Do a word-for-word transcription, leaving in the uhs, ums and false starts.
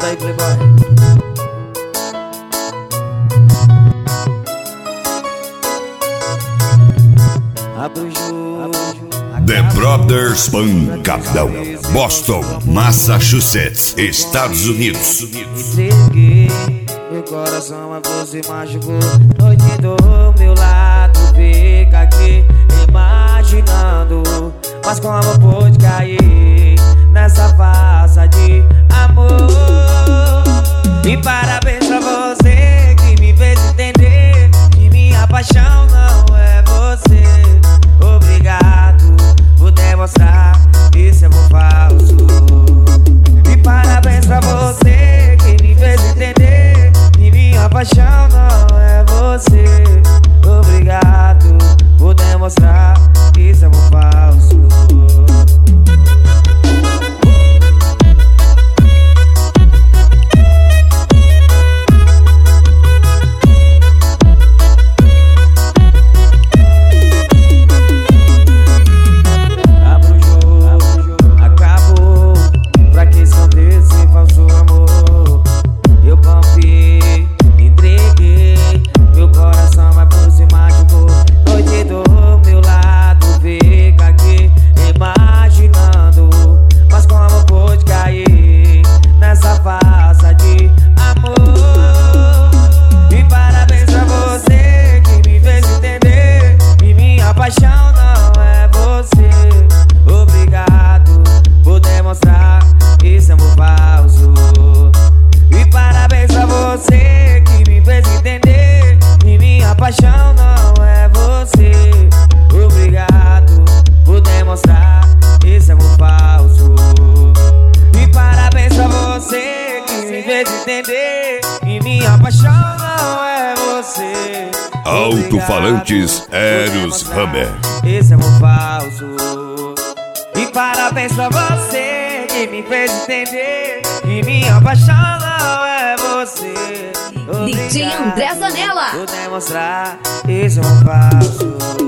Solta aí, playboy. Abre o jogo. The Brothers Pancadão, Boston, Massachusetts, Estados Unidos. Entreguei meu coração, mas você machucou. Noite do meu lado, fica aqui imaginando. Mas como pôde cair nessa farsa de amor? E parabéns pra você que me fez entender que minha paixão não é você. Obrigado por demonstrar esse amor falso. E parabéns pra você que me fez entender que minha paixão não é você. Obrigado por demonstrar esse amor falso. Paixão não é você. Obrigado por demonstrar esse amor falso. E parabéns pra você que me fez entender que minha paixão não é você. Obrigado por demonstrar esse amor falso. E parabéns pra você que me fez entender que minha paixão não é você. Alto-falantes Eros Hammer. Esse amor falso. E parabéns pra você que me fez entender que minha paixão não é você. D J André Zanella. Por demonstrar esse amor falso.